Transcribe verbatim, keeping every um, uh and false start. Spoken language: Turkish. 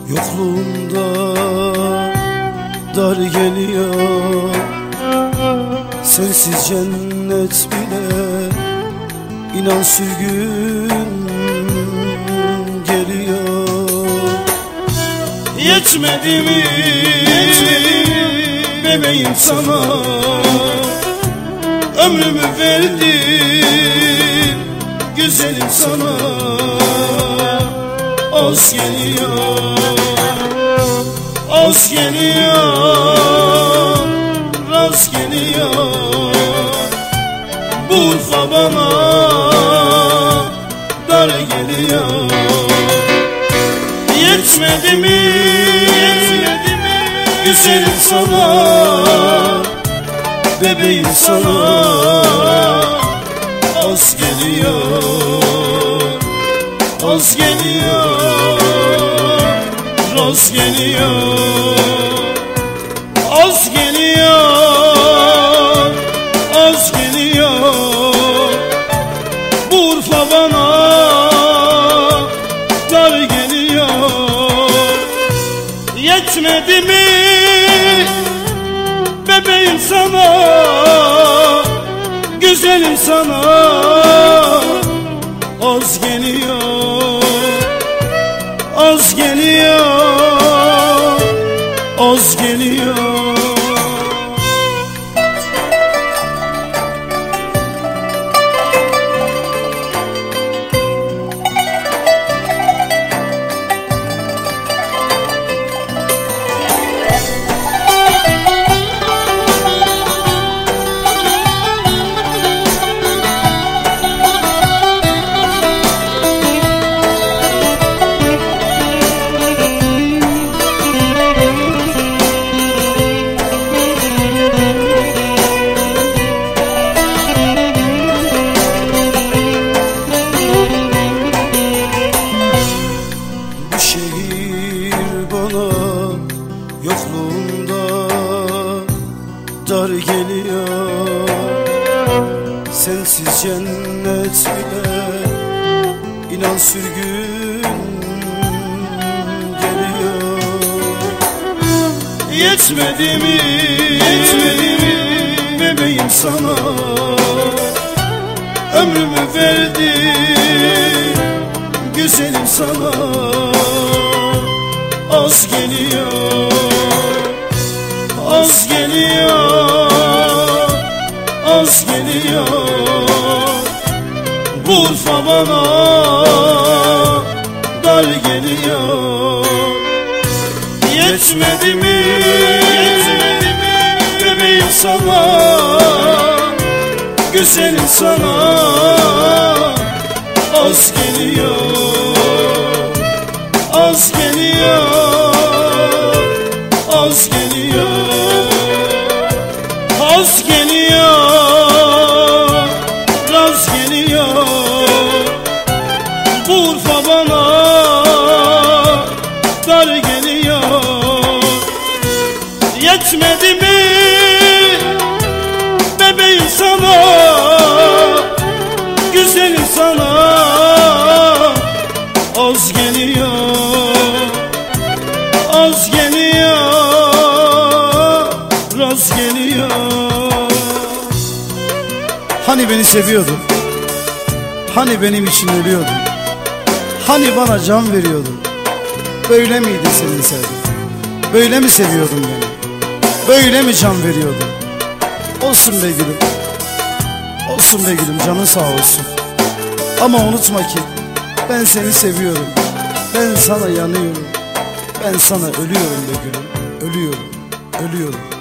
Yokluğunda dar geliyor, sensiz cennet bile inan sürgün geliyor. Yetmedi mi, yetmedi mi bebeğim sana? Ömrümü verdim güzelim sana. Az geliyor, az geliyor, rast geliyor. Bu Urfa bana dar geliyor. Yetmedi mi, yetmedi mi güzelim sana? Bebeğim sana az geliyor, az geliyor, rast geliyor. Az geliyor, az geliyor. Bu Urfa bana dar geliyor. Yetmedi mi bebeğim sana, güzelim sana az geliyor, az geliyor, az geliyor. Yokluğunda dar geliyor, sensiz cennet bile inan sürgün geliyor. Yetmedi mi, yetmedi mi bebeğim sana? Ömrümü verdim güzelim sana. Az geliyor, az geliyor, az geliyor. Bu Urfa bana dar geliyor. Yetmedi mi, yetmedi mi bebeğim sana? Güzelim sana az geliyor, az geliyor, az geliyor, az geliyor, rast geliyor. Bu Urfa bana dar geliyor. Yetmedi mi bebeğim sana, güzelim sana az geliyor, az geliyor, rast geliyor. Hani beni seviyordun, hani benim için ölüyordun, hani bana can veriyordun. Böyle miydi senin sevgin? Böyle mi seviyordun beni? Böyle mi can veriyordun? Olsun be gülüm, olsun be gülüm, canın sağ olsun. Ama unutma ki ben seni seviyorum, ben sana yanıyorum, ben sana ölüyorum be gülüm, ölüyorum, ölüyorum.